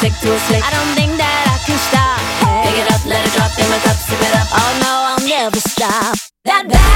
sick, too slick. I don't think that I can stop. Pick it up, let it drop in my cup, sip it up. Oh no, I'll never stop. That bad